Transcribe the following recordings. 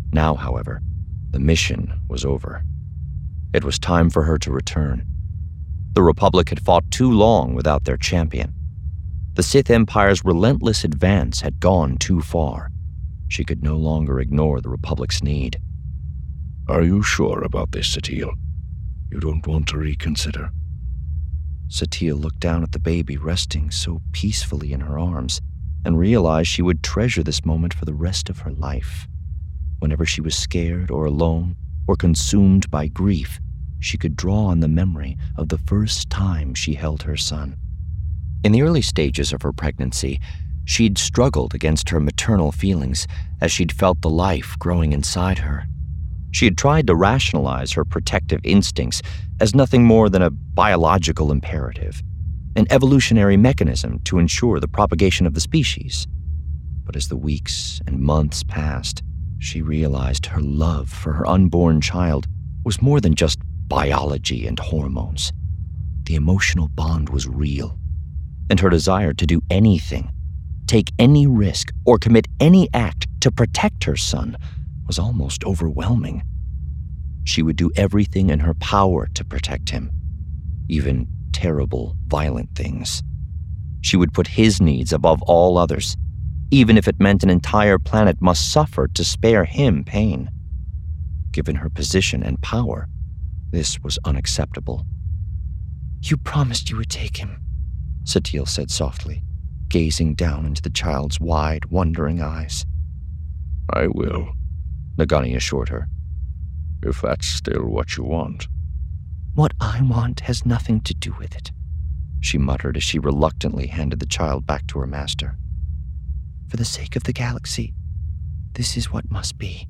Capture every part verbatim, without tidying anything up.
Now, however, the mission was over. It was time for her to return. The Republic had fought too long without their champion. The Sith Empire's relentless advance had gone too far. She could no longer ignore the Republic's need. Are you sure about this, Satele? You don't want to reconsider? Satele looked down at the baby resting so peacefully in her arms and realized she would treasure this moment for the rest of her life. Whenever she was scared or alone or consumed by grief, she could draw on the memory of the first time she held her son. In the early stages of her pregnancy, she'd struggled against her maternal feelings as she'd felt the life growing inside her. She had tried to rationalize her protective instincts as nothing more than a biological imperative, an evolutionary mechanism to ensure the propagation of the species. But as the weeks and months passed, she realized her love for her unborn child was more than just biology and hormones. The emotional bond was real, and her desire to do anything, take any risk, or commit any act to protect her son was almost overwhelming. She would do everything in her power to protect him, even terrible, violent things. She would put his needs above all others, even if it meant an entire planet must suffer to spare him pain. Given her position and power, this was unacceptable. "You promised you would take him," Satele said softly, gazing down into the child's wide, wondering eyes. I will, Nagani assured her. If that's still what you want. What I want has nothing to do with it, she muttered as she reluctantly handed the child back to her master. For the sake of the galaxy, this is what must be.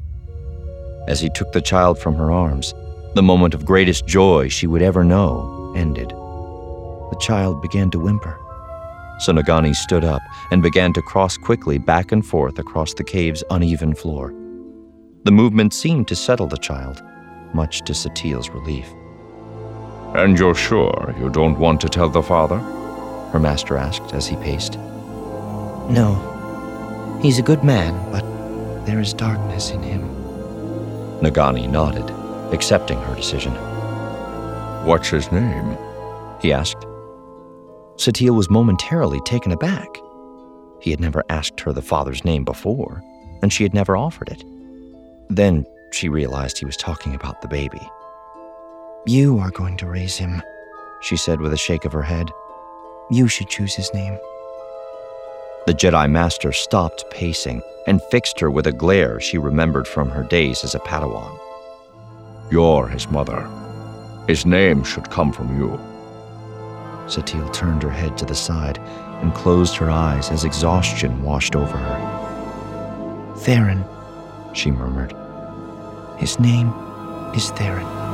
As he took the child from her arms, the moment of greatest joy she would ever know ended. The child began to whimper. So Nagani stood up and began to cross quickly back and forth across the cave's uneven floor. The movement seemed to settle the child, much to Satele's relief. And you're sure you don't want to tell the father? Her master asked as he paced. No. He's a good man, but there is darkness in him. Nagani nodded, accepting her decision. What's his name? He asked. Satele was momentarily taken aback. He had never asked her the father's name before, and she had never offered it. Then she realized he was talking about the baby. You are going to raise him, she said with a shake of her head. You should choose his name. The Jedi Master stopped pacing and fixed her with a glare she remembered from her days as a Padawan. You're his mother. His name should come from you. Satele turned her head to the side and closed her eyes as exhaustion washed over her. Theron, she murmured. His name is Theron.